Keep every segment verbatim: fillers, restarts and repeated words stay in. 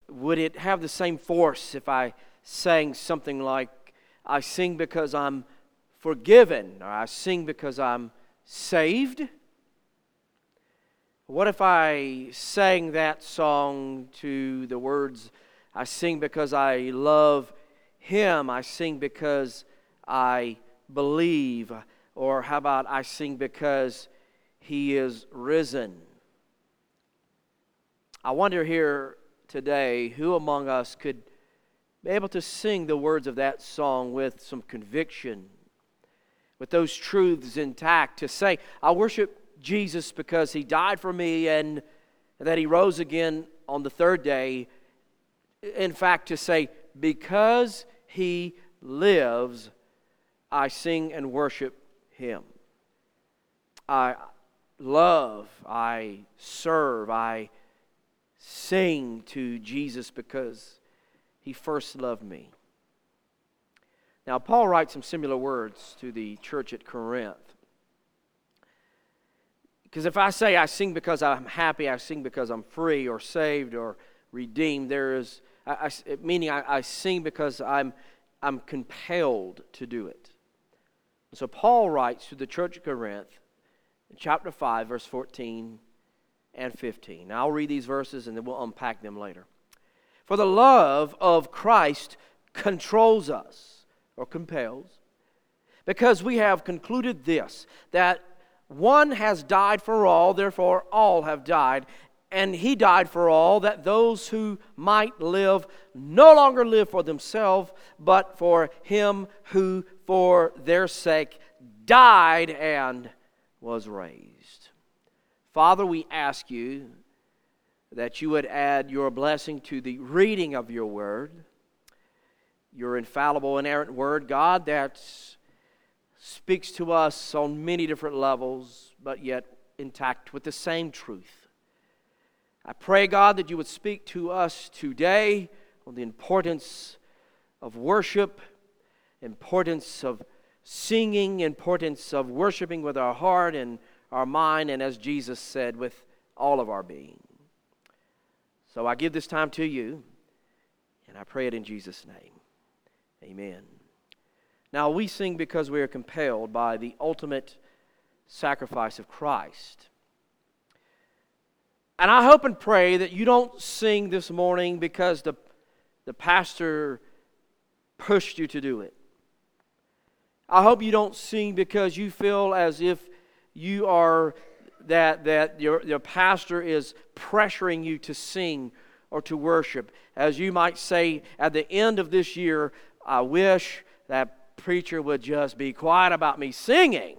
would it have the same force if I sang something like, I sing because I'm forgiven, or I sing because I'm saved? What if I sang that song to the words, I sing because I love Him, I sing because I believe, or how about I sing because He is risen? I wonder here today who among us could be able to sing the words of that song with some conviction, with those truths intact, to say, I worship Jesus because He died for me and that He rose again on the third day. In fact, to say, because He lives, I sing and worship Him. I love, I serve, I sing to Jesus because He first loved me. Now, Paul writes some similar words to the church at Corinth. Because if I say I sing because I'm happy, I sing because I'm free or saved or redeemed, there is, I, I, meaning I, I sing because I'm, I'm compelled to do it. And so Paul writes to the church of Corinth in chapter five, verse fourteen and fifteen. Now I'll read these verses and then we'll unpack them later. For the love of Christ controls us, or compels, because we have concluded this, that one has died for all, therefore all have died. And He died for all, that those who might live no longer live for themselves, but for Him who for their sake died and was raised. Father, we ask You that You would add Your blessing to the reading of Your Word, Your infallible, inerrant Word, God, that speaks to us on many different levels, but yet intact with the same truth. I pray, God, that You would speak to us today on the importance of worship, importance of singing, importance of worshiping with our heart and our mind, and as Jesus said, with all of our being. So I give this time to You, and I pray it in Jesus' name. Amen. Now, we sing because we are compelled by the ultimate sacrifice of Christ. And I hope and pray that you don't sing this morning because the, the pastor pushed you to do it. I hope you don't sing because you feel as if you are, that, that your, your pastor is pressuring you to sing or to worship. As you might say, at the end of this year, I wish that preacher would just be quiet about me singing.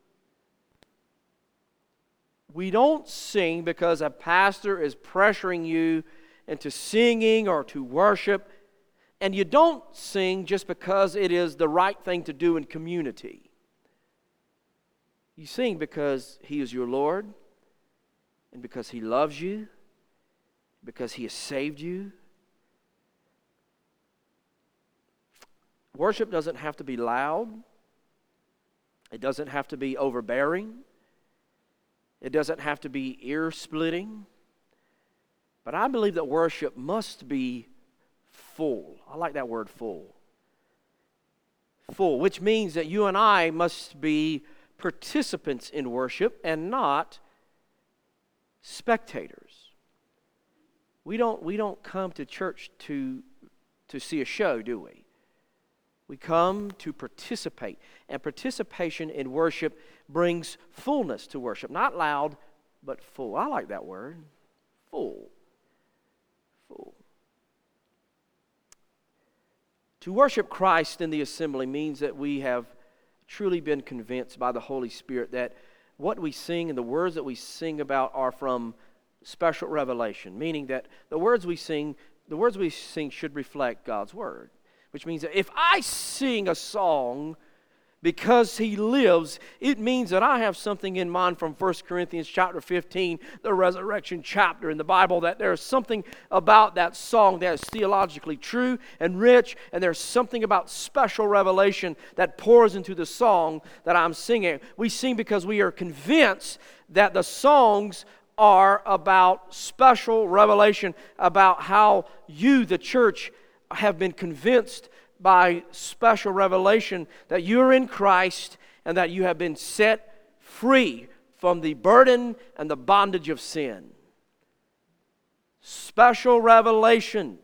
We don't sing because a pastor is pressuring you into singing or to worship. And you don't sing just because it is the right thing to do in community. You sing because He is your Lord, and because He loves you, because He has saved you. Worship doesn't have to be loud. It doesn't have to be overbearing. It doesn't have to be ear-splitting. But I believe that worship must be full. I like that word, full. Full, which means that you and I must be participants in worship and not spectators. We don't, we don't come to church to, to see a show, do we? We come to participate, and participation in worship brings fullness to worship. Not loud, but full. I like that word. Full. Full. To worship Christ in the assembly means that we have truly been convinced by the Holy Spirit that what we sing and the words that we sing about are from special revelation, meaning that the words we sing, the words we sing should reflect God's Word. Which means that if I sing a song because He lives, it means that I have something in mind from First Corinthians chapter fifteen, the resurrection chapter in the Bible, that there is something about that song that is theologically true and rich, and there's something about special revelation that pours into the song that I'm singing. We sing because we are convinced that the songs are about special revelation, about how you, the church, have been convinced by special revelation that you're in Christ and that you have been set free from the burden and the bondage of sin. Special revelation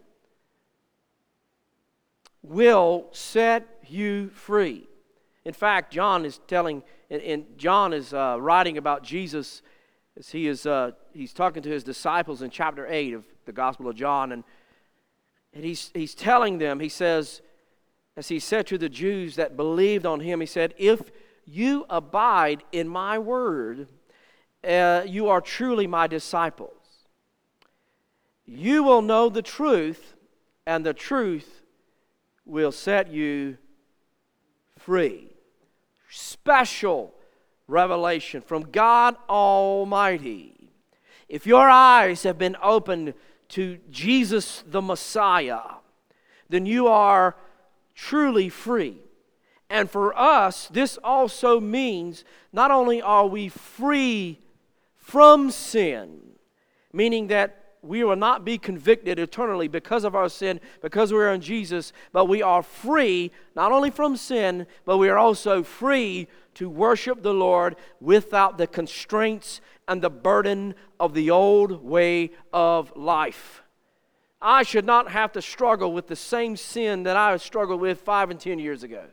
will set you free. In fact, John is telling, and, and John is uh, writing about Jesus as he is uh, he's talking to his disciples in chapter eight of the Gospel of John, and, and he's he's telling them, he says, as he said to the Jews that believed on him, he said, if you abide in my word, uh, you are truly my disciples. You will know the truth, and the truth will set you free. Special revelation from God Almighty. If your eyes have been opened to Jesus the Messiah, then you are truly free. And for us, this also means not only are we free from sin, meaning that we will not be convicted eternally because of our sin, because we are in Jesus, but we are free not only from sin, but we are also free to worship the Lord without the constraints and the burden of the old way of life. I should not have to struggle with the same sin that I struggled with five and ten years ago.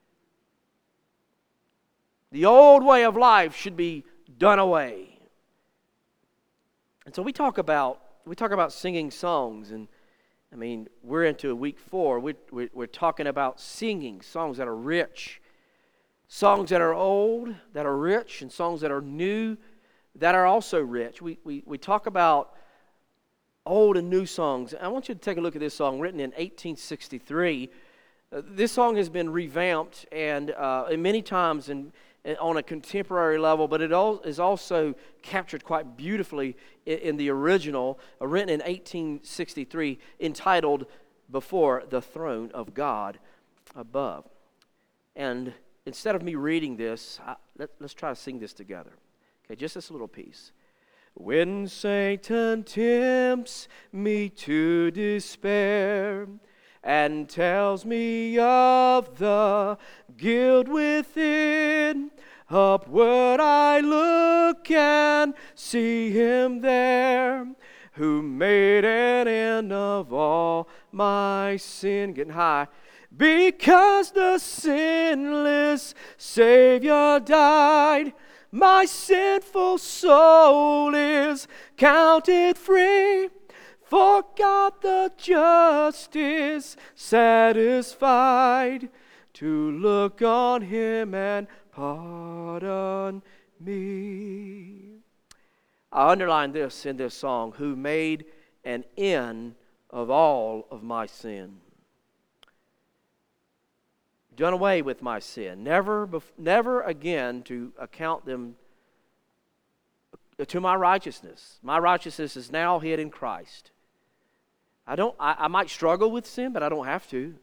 The old way of life should be done away. And so we talk about we talk about singing songs, and I mean, we're into week four. We, we, we're talking about singing songs that are rich, songs that are old, that are rich, and songs that are new, that are also rich. We, we, we talk about old and new songs. I want you to take a look at this song written in eighteen sixty-three. Uh, this song has been revamped and, uh, and many times in, in, on a contemporary level, but it all, is also captured quite beautifully in, in the original, uh, written in eighteen sixty-three, entitled Before the Throne of God Above. And instead of me reading this, I, let, let's try to sing this together. Okay, just this little piece. When Satan tempts me to despair and tells me of the guilt within, upward I look and see him there, who made an end of all my sin. Getting high. Because the sinless Savior died, my sinful soul is counted free. For God the just is satisfied to look on him and pardon me. I underline this in this song, who made an end of all of my sin. Done away with my sin, never, never again to account them to my righteousness. My righteousness is now hid in Christ. I don't. I, I might struggle with sin, but I don't have to.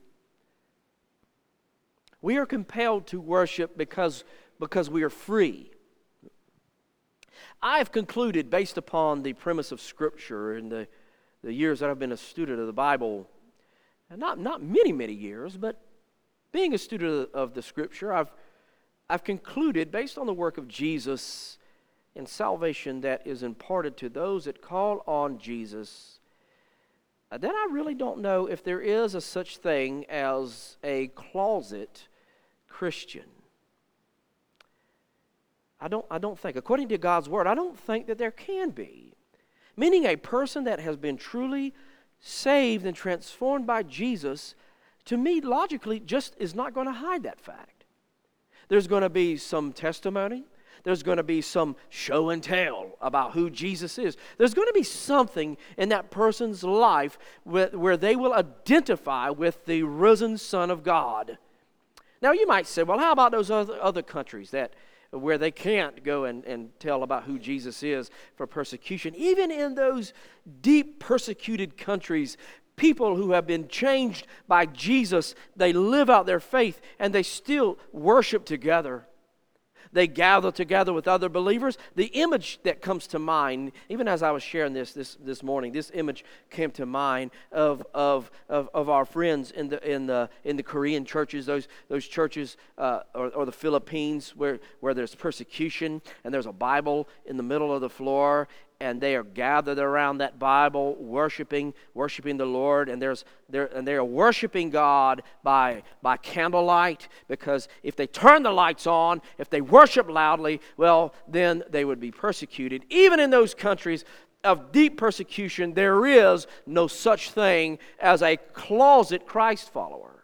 We are compelled to worship because, because we are free. I have concluded, based upon the premise of Scripture in the, the years that I've been a student of the Bible, and not, not many, many years, but being a student of the Scripture, I've, I've concluded, based on the work of Jesus and salvation that is imparted to those that call on Jesus, then I really don't know if there is a such thing as a closet Christian. I don't, I don't think, according to God's Word, I don't think that there can be. Meaning a person that has been truly saved and transformed by Jesus, to me, logically, just is not going to hide that fact. There's going to be some testimony. There's going to be some show and tell about who Jesus is. There's going to be something in that person's life where, where they will identify with the risen Son of God. Now, you might say, well, how about those other, other countries that where they can't go and, and tell about who Jesus is for persecution? Even in those deep persecuted countries, people who have been changed by Jesus, they live out their faith and they still worship together. They gather together with other believers. The image that comes to mind, even as I was sharing this this, this morning, this image came to mind of, of, of, of our friends in the in the in the Korean churches, those those churches uh, or, or the Philippines where, where there's persecution and there's a Bible in the middle of the floor, and they are gathered around that Bible, worshiping, worshiping the Lord, and there's there and they are worshiping God by by candlelight, because if they turn the lights on, if they worship loudly, well, then they would be persecuted. Even in those countries of deep persecution, there is no such thing as a closet Christ follower.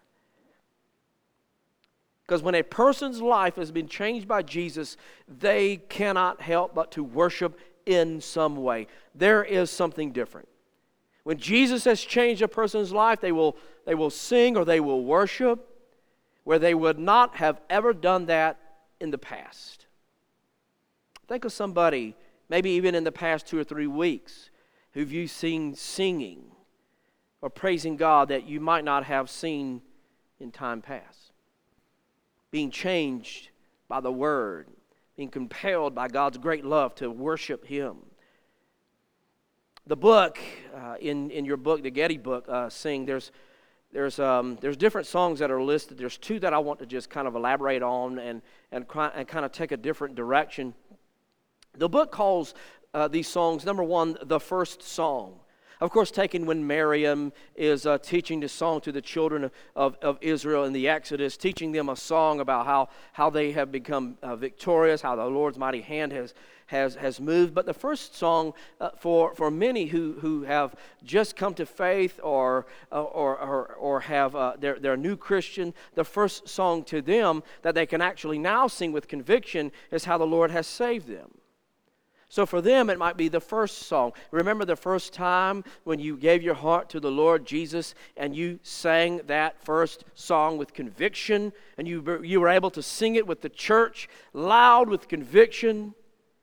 Because when a person's life has been changed by Jesus, they cannot help but to worship in some way. There is something different. When Jesus has changed a person's life, they will, they will sing or they will worship where they would not have ever done that in the past. Think of somebody, maybe even in the past two or three weeks, who you've seen singing or praising God that you might not have seen in time past. Being changed by the Word, being compelled by God's great love to worship Him. The book, uh, in, in your book, the Getty book, uh, Sing, there's there's um, there's different songs that are listed. There's two that I want to just kind of elaborate on and, and, and kind of take a different direction. The book calls uh, these songs, number one, the first song. Of course, taken when Miriam is uh, teaching the song to the children of, of, of Israel in the Exodus, teaching them a song about how, how they have become uh, victorious, how the Lord's mighty hand has has has moved. But the first song uh, for for many who, who have just come to faith or uh, or, or or have uh, they're they're a new Christian, the first song to them that they can actually now sing with conviction is how the Lord has saved them. So for them, it might be the first song. Remember the first time when you gave your heart to the Lord Jesus and you sang that first song with conviction, and you, you were able to sing it with the church, loud with conviction,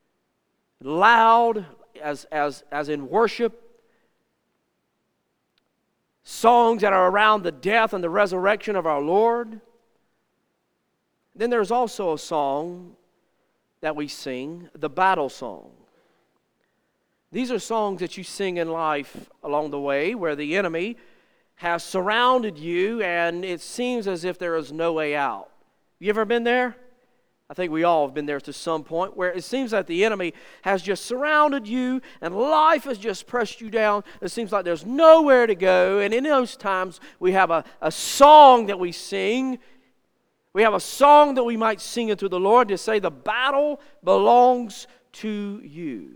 loud as, as, as in worship. Songs that are around the death and the resurrection of our Lord. Then there's also a song that we sing, the battle song. These are songs that you sing in life along the way where the enemy has surrounded you and it seems as if there is no way out. You ever been there? I think we all have been there to some point where it seems like the enemy has just surrounded you and life has just pressed you down. It seems like there's nowhere to go. And in those times we have a, a song that we sing. We have a song that we might sing unto the Lord to say the battle belongs to you.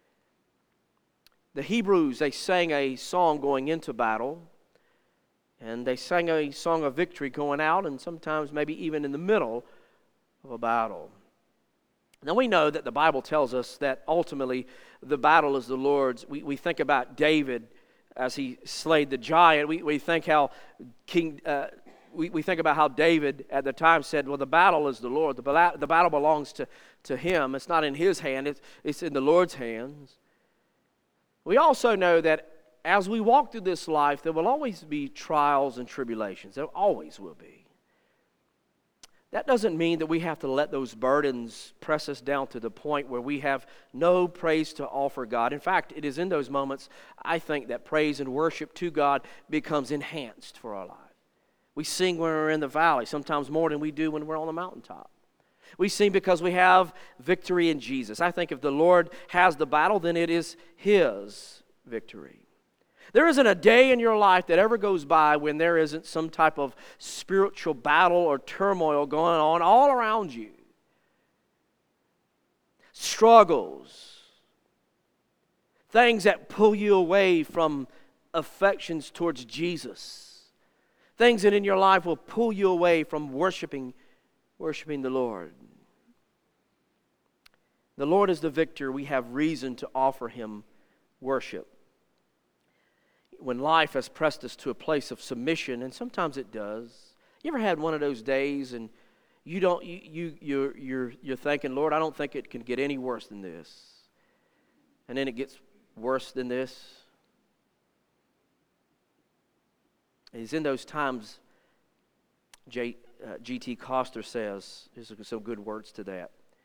The Hebrews, they sang a song going into battle, and they sang a song of victory going out, and sometimes maybe even in the middle of a battle. Now we know that the Bible tells us that ultimately the battle is the Lord's. We, we think about David as he slayed the giant. We, we think how King... Uh, We, we think about how David at the time said, well, the battle is the Lord. The, bala- the battle belongs to, to him. It's not in his hand. It's, it's in the Lord's hands. We also know that as we walk through this life, there will always be trials and tribulations. There always will be. That doesn't mean that we have to let those burdens press us down to the point where we have no praise to offer God. In fact, it is in those moments, I think, that praise and worship to God becomes enhanced for our lives. We sing when we're in the valley, sometimes more than we do when we're on the mountaintop. We sing because we have victory in Jesus. I think if the Lord has the battle, then it is His victory. There isn't a day in your life that ever goes by when there isn't some type of spiritual battle or turmoil going on all around you. Struggles. Things that pull you away from affections towards Jesus. Things that in your life will pull you away from worshiping, worshiping the Lord. The Lord is the victor. We have reason to offer Him worship. When life has pressed us to a place of submission, and sometimes it does. You ever had one of those days and you don't you you you're you're you're thinking, Lord, I don't think it can get any worse than this. And then it gets worse than this. It's in those times, J, uh, G T Coster says, there's some good words to that.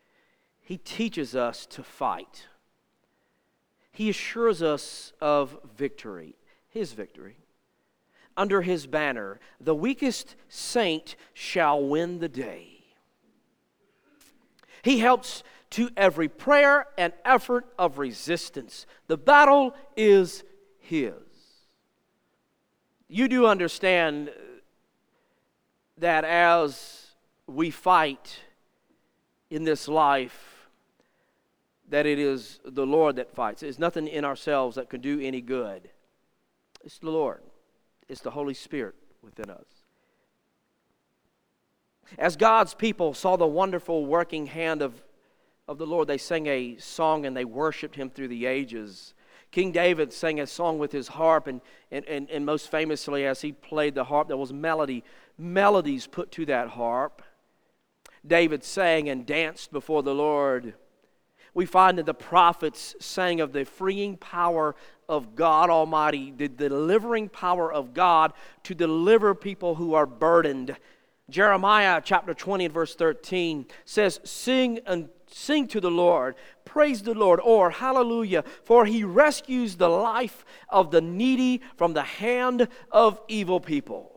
He teaches us to fight. He assures us of victory, His victory. Under His banner, the weakest saint shall win the day. He helps to every prayer and effort of resistance. The battle is His. You do understand that as we fight in this life, that it is the Lord that fights. There's nothing in ourselves that can do any good. It's the Lord. It's the Holy Spirit within us. As God's people saw the wonderful working hand of, of the Lord, they sang a song and they worshiped Him through the ages. King David sang a song with his harp, and, and, and, and most famously as he played the harp, there was melody, melodies put to that harp. David sang and danced before the Lord. We find that the prophets sang of the freeing power of God Almighty, the delivering power of God to deliver people who are burdened. Jeremiah chapter twenty and verse thirteen says, Sing and sing to the Lord, praise the Lord, or hallelujah, for He rescues the life of the needy from the hand of evil people.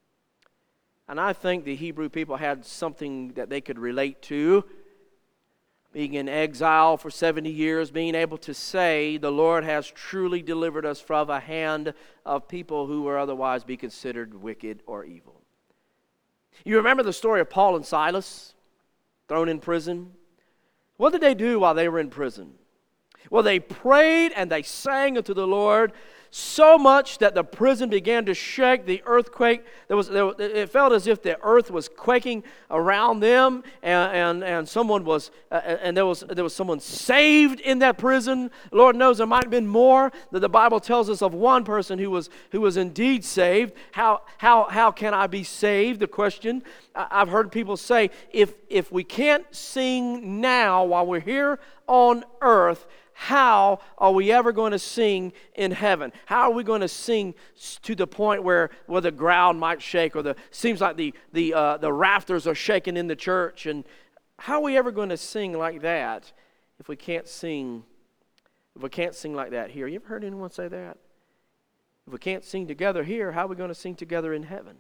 And I think the Hebrew people had something that they could relate to. Being in exile for seventy years, being able to say, the Lord has truly delivered us from a hand of people who would otherwise be considered wicked or evil. You remember the story of Paul and Silas, thrown in prison? What did they do while they were in prison? Well, they prayed and they sang unto the Lord so much that the prison began to shake. The earthquake, there was, there, it felt as if the earth was quaking around them, and and, and someone was, uh, and there was there was someone saved in that prison. Lord knows there might have been more. That the Bible tells us of one person who was who was indeed saved. How how how can I be saved? The question. I've heard people say, if if we can't sing now while we're here on earth, how are we ever going to sing in heaven? How are we going to sing to the point where, where the ground might shake, or the seems like the the uh, the rafters are shaking in the church? And how are we ever going to sing like that if we can't sing? If we can't sing like that here, you ever heard anyone say that? If we can't sing together here, how are we going to sing together in heaven?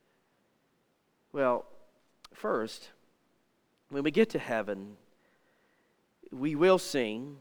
Well, first, when we get to heaven, we will sing.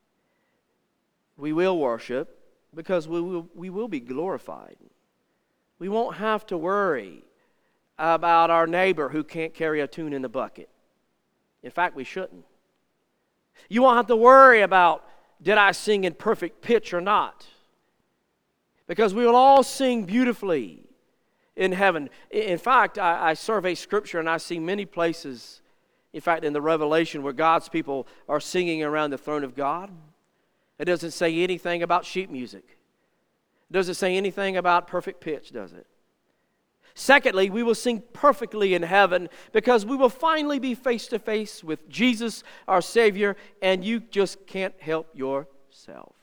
We will worship, because we will, we will be glorified. We won't have to worry about our neighbor who can't carry a tune in the bucket. In fact, we shouldn't. You won't have to worry about, did I sing in perfect pitch or not? Because we will all sing beautifully in heaven. In fact, I, I survey Scripture and I see many places, in fact, in the Revelation, where God's people are singing around the throne of God. It doesn't say anything about sheet music. It doesn't say anything about perfect pitch, does it? Secondly, we will sing perfectly in heaven, because we will finally be face to face with Jesus, our Savior, and you just can't help yourself.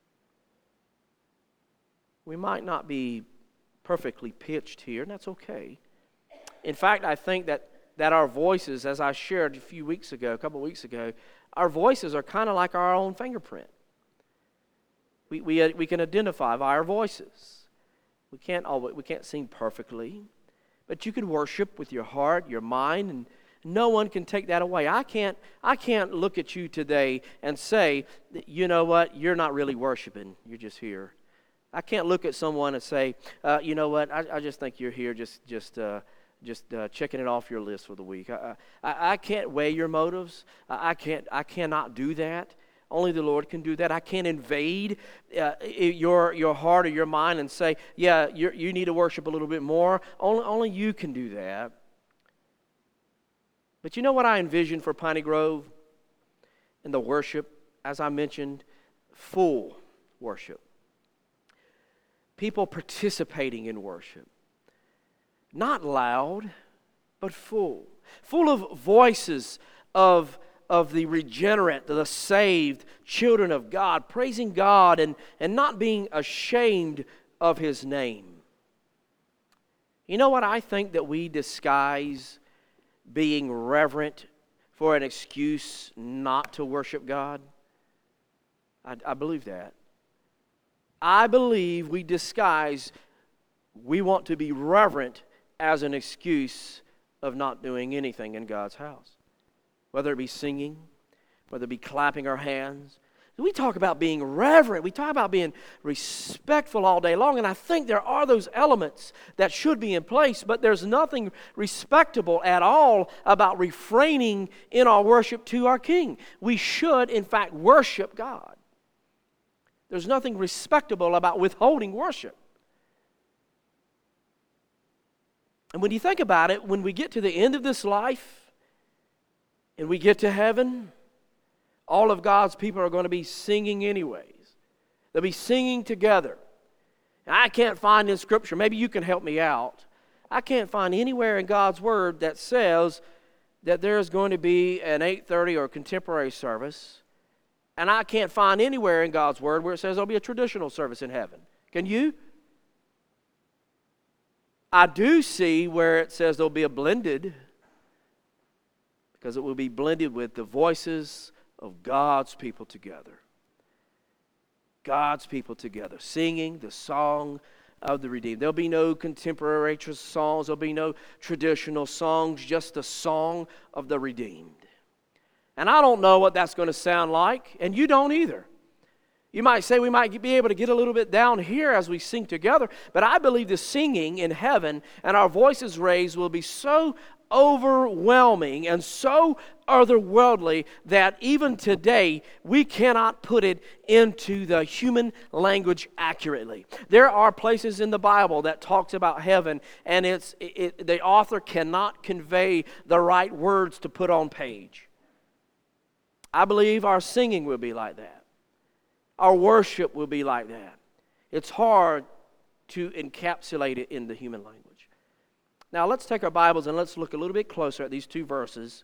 We might not be perfectly pitched here, and that's okay. In fact, I think that, that our voices, as I shared a few weeks ago, a couple of weeks ago, our voices are kind of like our own fingerprint. We, we, we can identify by our voices. We can't always, we can't sing perfectly, but you can worship with your heart, your mind, and no one can take that away. I can't, I can't look at you today and say, you know what, you're not really worshiping, you're just here. I can't look at someone and say, uh, you know what, I, I just think you're here just just uh, just uh, checking it off your list for the week. I, I, I can't weigh your motives. I, I can't. I cannot do that. Only the Lord can do that. I can't invade uh, your your heart or your mind and say, yeah, you you need to worship a little bit more. Only, only you can do that. But you know what I envision for Piney Grove? In the worship, as I mentioned, full worship. People participating in worship. Not loud, but full. Full of voices of of the regenerate, the saved children of God, praising God and, and not being ashamed of His name. You know what? I think that we disguise being reverent for an excuse not to worship God? I, I believe that. I believe we disguise, we want to be reverent as an excuse of not doing anything in God's house. Whether it be singing, whether it be clapping our hands. We talk about being reverent. We talk about being respectful all day long. And I think there are those elements that should be in place. But there's nothing respectable at all about refraining in our worship to our King. We should, in fact, worship God. There's nothing respectable about withholding worship. And when you think about it, when we get to the end of this life and we get to heaven, all of God's people are going to be singing anyways. They'll be singing together. And I can't find in Scripture, maybe you can help me out. I can't find anywhere in God's Word that says that there's going to be an eight thirty or contemporary service. And I can't find anywhere in God's Word where it says there'll be a traditional service in heaven. Can you? I do see where it says there'll be a blended, because it will be blended with the voices of God's people together. God's people together, singing the song of the redeemed. There'll be no contemporary songs. There'll be no traditional songs, just the song of the redeemed. And I don't know what that's going to sound like, and you don't either. You might say we might be able to get a little bit down here as we sing together, but I believe the singing in heaven and our voices raised will be so overwhelming and so otherworldly that even today we cannot put it into the human language accurately. There are places in the Bible that talks about heaven, and it's it, the author cannot convey the right words to put on page. I believe our singing will be like that. Our worship will be like that. It's hard to encapsulate it in the human language. Now let's take our Bibles and let's look a little bit closer at these two verses.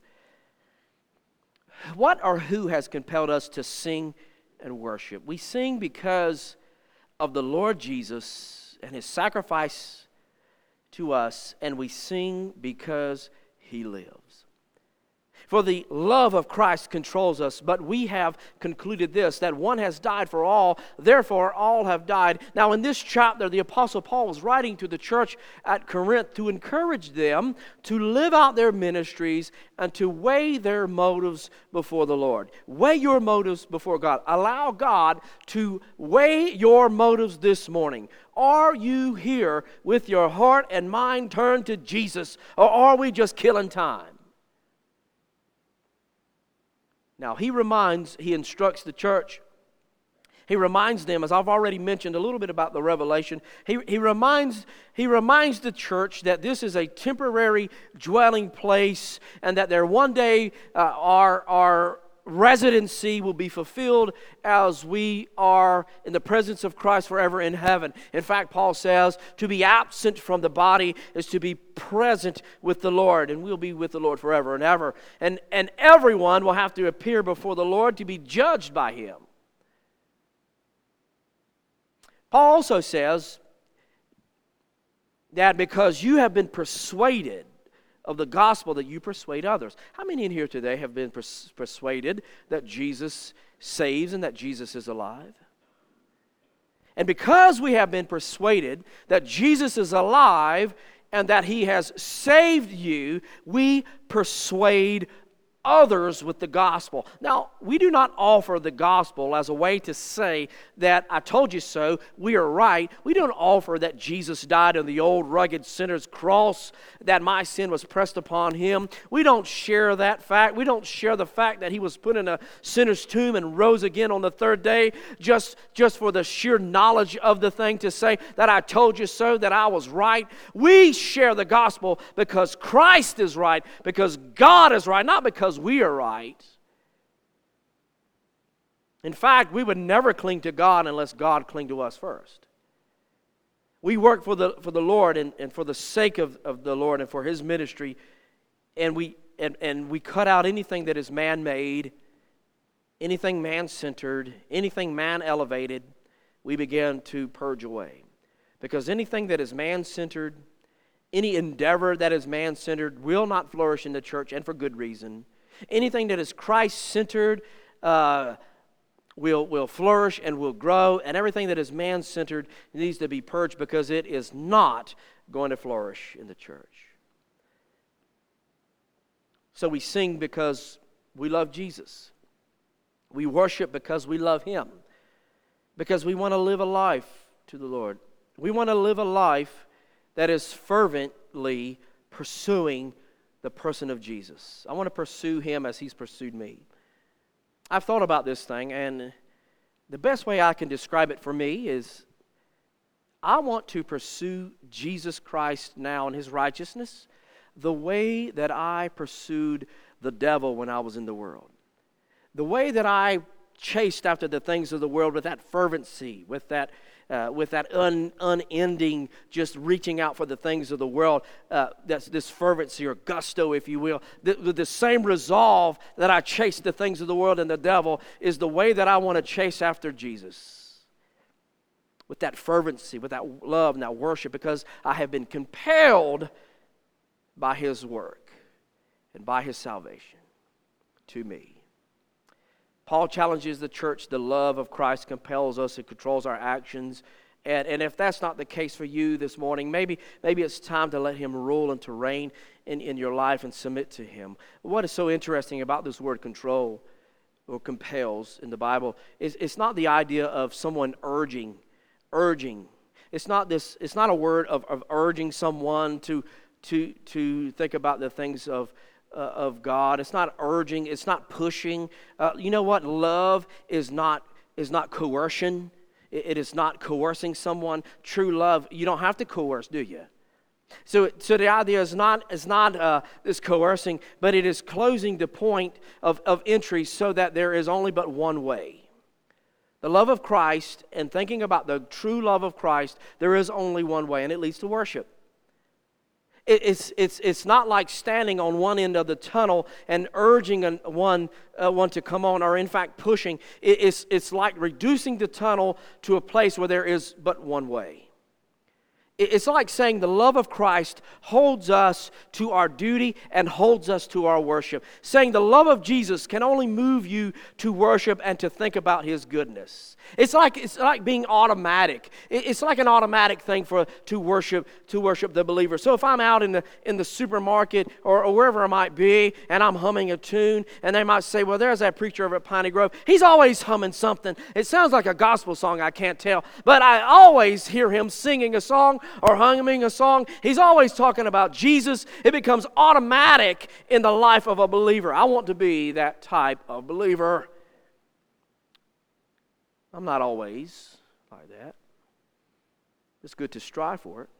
What or who has compelled us to sing and worship? We sing because of the Lord Jesus and His sacrifice to us, and we sing because He lives. For the love of Christ controls us, but we have concluded this, that one has died for all, therefore all have died. Now in this chapter, the Apostle Paul was writing to the church at Corinth to encourage them to live out their ministries and to weigh their motives before the Lord. Weigh your motives before God. Allow God to weigh your motives this morning. Are you here with your heart and mind turned to Jesus, or are we just killing time? Now, he reminds, he instructs the church. He reminds them, as I've already mentioned a little bit about the revelation, he, he, reminds, he reminds the church that this is a temporary dwelling place and that there one day uh, our, our residency will be fulfilled as we are in the presence of Christ forever in heaven. In fact, Paul says to be absent from the body is to be present with the Lord, and we'll be with the Lord forever and ever. And, and everyone will have to appear before the Lord to be judged by Him. Paul also says that because you have been persuaded of the gospel, that you persuade others. How many in here today have been pers- persuaded that Jesus saves and that Jesus is alive? And because we have been persuaded that Jesus is alive and that He has saved you, we persuade others with the gospel. Now, we do not offer the gospel as a way to say that I told you so, we are right. We don't offer that Jesus died on the old rugged sinner's cross, that my sin was pressed upon Him. We don't share that fact. We don't share the fact that He was put in a sinner's tomb and rose again on the third day just, just for the sheer knowledge of the thing to say that I told you so, that I was right. We share the gospel because Christ is right, because God is right, not because we are right. In fact, we would never cling to God unless God clung to us first. We work for the for the Lord and, and for the sake of, of the Lord and for His ministry, and we and, and we cut out anything that is man-made, anything man-centered, anything man-elevated, we begin to purge away. Because anything that is man-centered, any endeavor that is man-centered will not flourish in the church, and for good reason. Anything that is Christ-centered uh, will, will flourish and will grow, and everything that is man-centered needs to be purged because it is not going to flourish in the church. So we sing because we love Jesus. We worship because we love Him. Because we want to live a life to the Lord. We want to live a life that is fervently pursuing the person of Jesus. I want to pursue Him as He's pursued me. I've thought about this thing, and the best way I can describe it for me is I want to pursue Jesus Christ now in His righteousness the way that I pursued the devil when I was in the world. The way that I chased after the things of the world with that fervency, with that uh, with that un, unending just reaching out for the things of the world, uh, that's this fervency or gusto, if you will. The, with the same resolve that I chased the things of the world and the devil is the way that I want to chase after Jesus. With that fervency, with that love and that worship, because I have been compelled by His work and by His salvation to me. Paul challenges the church. The love of Christ compels us. It controls our actions. And, and if that's not the case for you this morning, maybe, maybe it's time to let Him rule and to reign in, in your life and submit to Him. What is so interesting about this word control or compels in the Bible is it's not the idea of someone urging, urging. It's not this. It's not a word of, of urging someone to to to think about the things of uh, of God. It's not urging. It's not pushing. Uh, you know what? Love is not is not coercion. It, it is not coercing someone. True love, you don't have to coerce, do you? So, so the idea is not is not uh, this coercing, but it is closing the point of, of entry so that there is only but one way. The love of Christ and thinking about the true love of Christ, there is only one way, and it leads to worship. It's, it's, it's not like standing on one end of the tunnel and urging an, one, uh, one to come on, or in fact pushing. It, it's, it's like reducing the tunnel to a place where there is but one way. It's like saying the love of Christ holds us to our duty and holds us to our worship. Saying the love of Jesus can only move you to worship and to think about His goodness. It's like it's like being automatic. It's like an automatic thing for to worship to worship the believer. So if I'm out in the in the supermarket or, or wherever I might be, and I'm humming a tune, and they might say, "Well, there's that preacher over at Piney Grove. He's always humming something. It sounds like a gospel song. I can't tell, but I always hear him singing a song or humming a song. He's always talking about Jesus." It becomes automatic in the life of a believer. I want to be that type of believer. I'm not always like that. It's good to strive for it.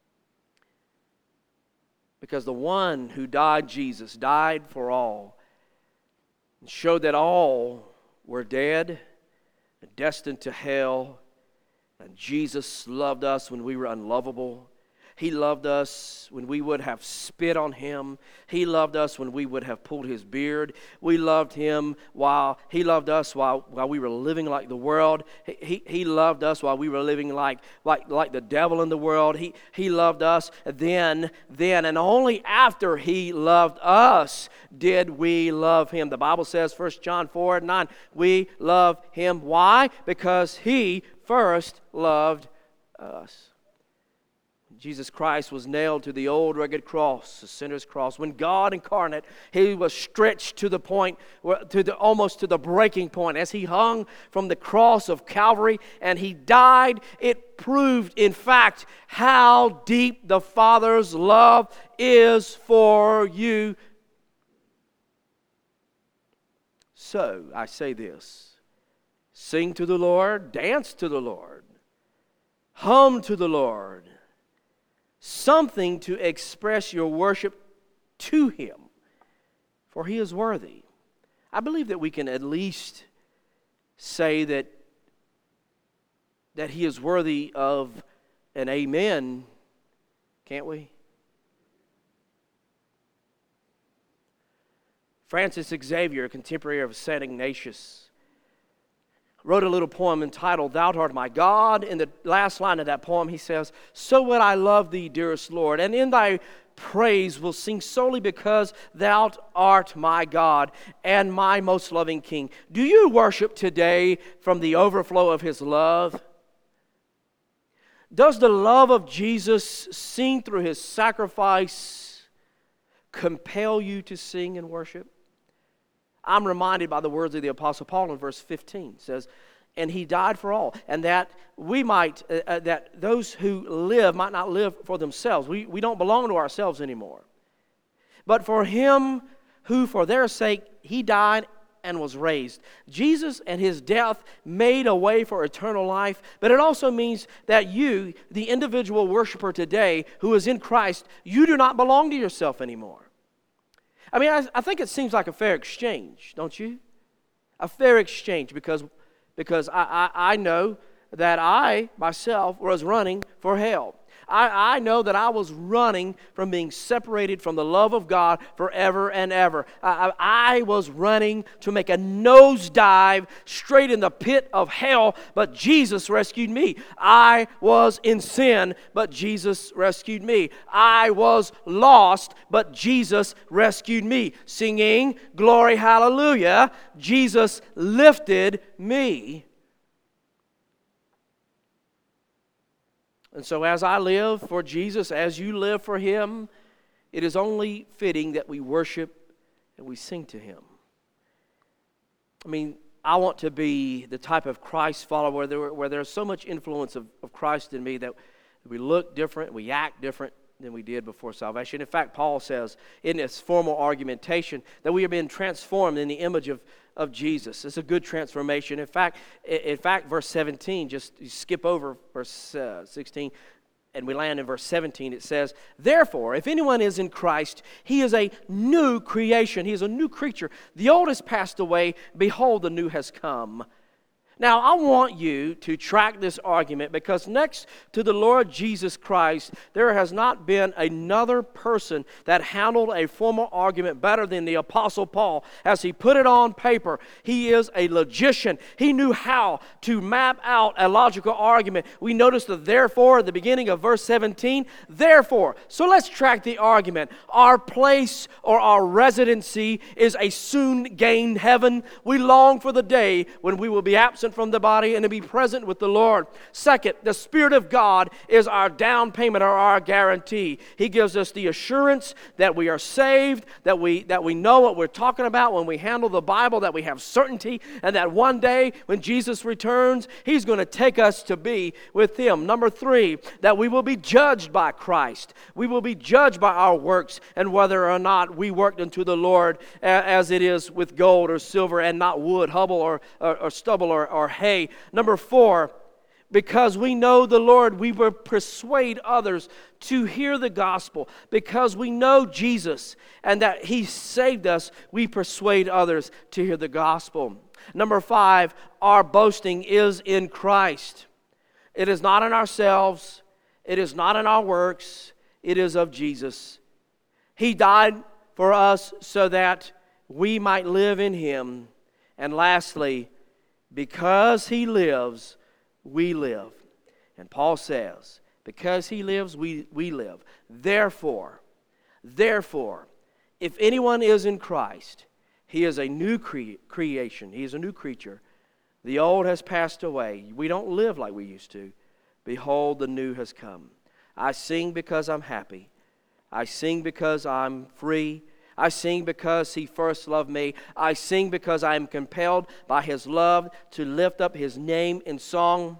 Because the one who died, Jesus, died for all, and showed that all were dead and destined to hell. And Jesus loved us when we were unlovable. He loved us when we would have spit on Him. He loved us when we would have pulled His beard. We loved Him while He loved us while, while we were living like the world. He, he, he loved us while we were living like, like, like the devil in the world. He, he loved us then, then, and only after He loved us did we love Him. The Bible says, First John four and nine, we love Him. Why? Because He first loved us. Jesus Christ was nailed to the old rugged cross, the sinner's cross. When God incarnate, He was stretched to the point, to the almost to the breaking point. As He hung from the cross of Calvary and He died, it proved, in fact, how deep the Father's love is for you. So, I say this. Sing to the Lord, dance to the Lord, hum to the Lord. Something to express your worship to Him, for He is worthy. I believe that we can at least say that, that He is worthy of an amen, can't we? Francis Xavier, a contemporary of Saint Ignatius, wrote a little poem entitled, "Thou art my God." In the last line of that poem, he says, "So would I love thee, dearest Lord, and in thy praise will sing solely because thou art my God and my most loving King. Do you worship today from the overflow of His love? Does the love of Jesus seen through His sacrifice compel you to sing and worship? I'm reminded by the words of the Apostle Paul in verse fifteen. It says, and He died for all, and that we might, uh, uh, that those who live might not live for themselves. We, we don't belong to ourselves anymore. But for Him who for their sake He died and was raised. Jesus and His death made a way for eternal life, but it also means that you, the individual worshiper today who is in Christ, you do not belong to yourself anymore. I mean, I, I think it seems like a fair exchange, don't you? A fair exchange because, because I, I, I know that I, myself, was running for hell. I, I know that I was running from being separated from the love of God forever and ever. I, I, I was running to make a nosedive straight in the pit of hell, but Jesus rescued me. I was in sin, but Jesus rescued me. I was lost, but Jesus rescued me. Singing, glory, hallelujah, Jesus lifted me. And so as I live for Jesus, as you live for Him, it is only fitting that we worship and we sing to Him. I mean, I want to be the type of Christ follower where, there, where there's so much influence of, of Christ in me that we look different, we act different than we did before salvation. In fact, Paul says in his formal argumentation that we have been transformed in the image of of Jesus. It's a good transformation. In fact, in fact, verse seventeen, just you skip over verse uh, sixteen, and we land in verse seventeen. It says, therefore, if anyone is in Christ, he is a new creation. He is a new creature. The old has passed away. Behold, the new has come. Now, I want you to track this argument because next to the Lord Jesus Christ, there has not been another person that handled a formal argument better than the Apostle Paul. As he put it on paper, he is a logician. He knew how to map out a logical argument. We notice the therefore at the beginning of verse seventeen. Therefore, so let's track the argument. Our place or our residency is a soon gained heaven. We long for the day when we will be absent from the body and to be present with the Lord. Second, the Spirit of God is our down payment or our guarantee. He gives us the assurance that we are saved, that we that we know what we're talking about when we handle the Bible, that we have certainty, and that one day when Jesus returns, He's going to take us to be with Him. Number three, that we will be judged by Christ. We will be judged by our works and whether or not we worked unto the Lord as it is with gold or silver and not wood, hubble or, or, or stubble or or hay. Number four, because we know the Lord, we will persuade others to hear the gospel. Because we know Jesus and that He saved us, we persuade others to hear the gospel. Number five, our boasting is in Christ. It is not in ourselves. It is not in our works. It is of Jesus. He died for us so that we might live in Him. And lastly, because He lives, we live. And Paul says, because He lives, we, we live. Therefore, therefore, if anyone is in Christ, he is a new cre- creation. He is a new creature. The old has passed away. We don't live like we used to. Behold, the new has come. I sing because I'm happy. I sing because I'm free. I sing because He first loved me. I sing because I am compelled by His love to lift up His name in song.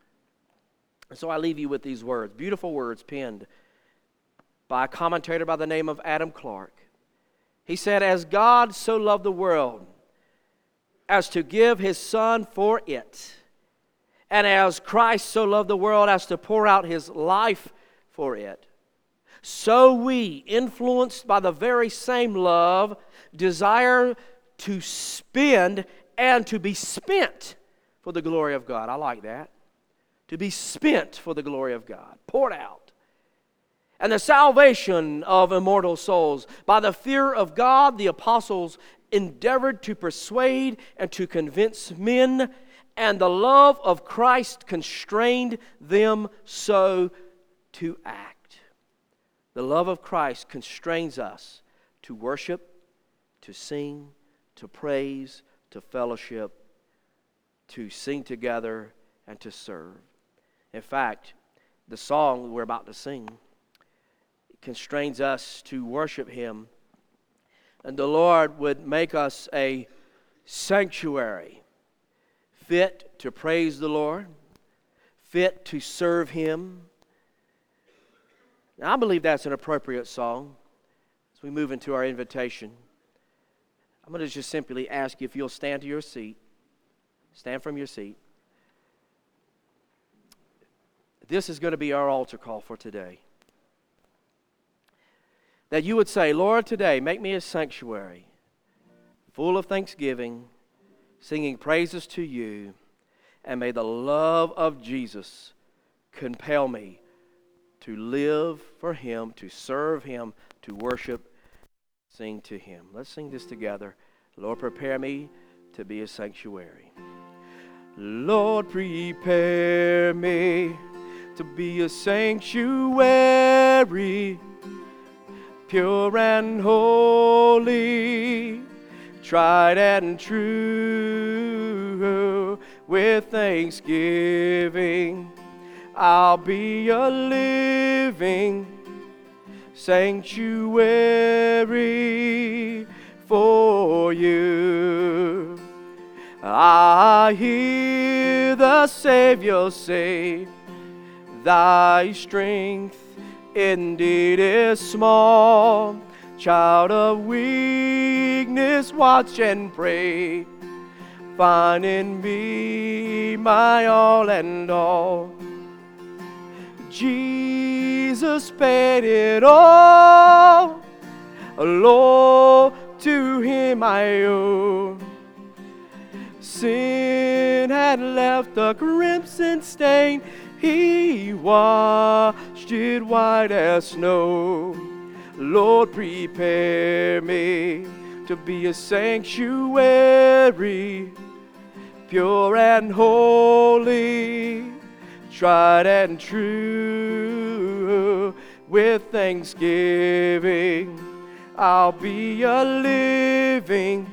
And so I leave you with these words, beautiful words penned by a commentator by the name of Adam Clarke. He said, as God so loved the world as to give His Son for it, and as Christ so loved the world as to pour out His life for it, so we, influenced by the very same love, desire to spend and to be spent for the glory of God. I like that. To be spent for the glory of God. Poured out. And the salvation of immortal souls. By the fear of God, the apostles endeavored to persuade and to convince men, and the love of Christ constrained them so to act. The love of Christ constrains us to worship, to sing, to praise, to fellowship, to sing together, and to serve. In fact, the song we're about to sing constrains us to worship Him. And the Lord would make us a sanctuary, fit to praise the Lord, fit to serve Him. Now, I believe that's an appropriate song as we move into our invitation. I'm going to just simply ask you if you'll stand to your seat. Stand from your seat. This is going to be our altar call for today. That you would say, Lord, today make me a sanctuary, full of thanksgiving, singing praises to you, and may the love of Jesus compel me to live for Him, to serve Him, to worship, sing to Him. Let's sing this together. Lord, prepare me to be a sanctuary. Lord, prepare me to be a sanctuary, pure and holy, tried and true. With thanksgiving, I'll be a living sanctuary for you. I hear the Savior say, thy strength indeed is small. Child of weakness, watch and pray. Find in me my all and all. Jesus paid it all. Lord, to Him I owe. Sin had left a crimson stain. He washed it white as snow. Lord, prepare me to be a sanctuary, pure and holy, tried and true. With thanksgiving, I'll be a living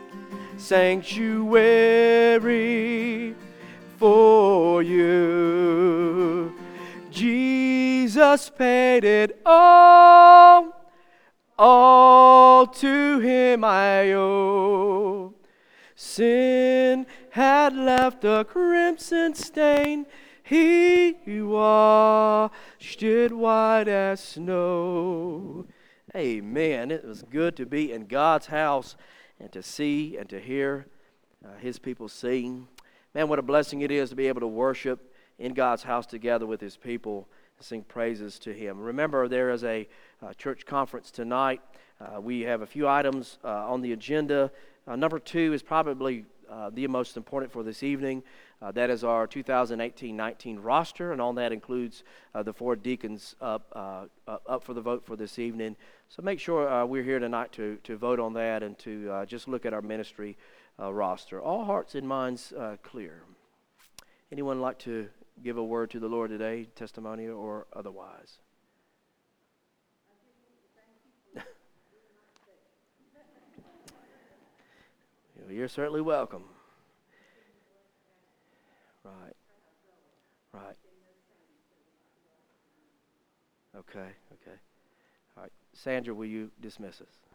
sanctuary for you. Jesus paid it all. All to Him I owe. Sin had left a crimson stain. He washed it white as snow. Amen. It was good to be in God's house and to see and to hear uh, His people sing. Man, what a blessing it is to be able to worship in God's house together with His people and sing praises to Him. Remember, there is a uh, church conference tonight. Uh, we have a few items uh, on the agenda. Uh, number two is probably uh, the most important for this evening. Uh, that is our two thousand eighteen nineteen roster, and on that includes uh, the four deacons up uh, up for the vote for this evening. So make sure uh, we're here tonight to to vote on that and to uh, just look at our ministry uh, roster. All hearts and minds uh, clear. Anyone like to give a word to the Lord today, testimony or otherwise? You're certainly welcome. Right. Right. Okay, okay. All right. Sandra, will you dismiss us?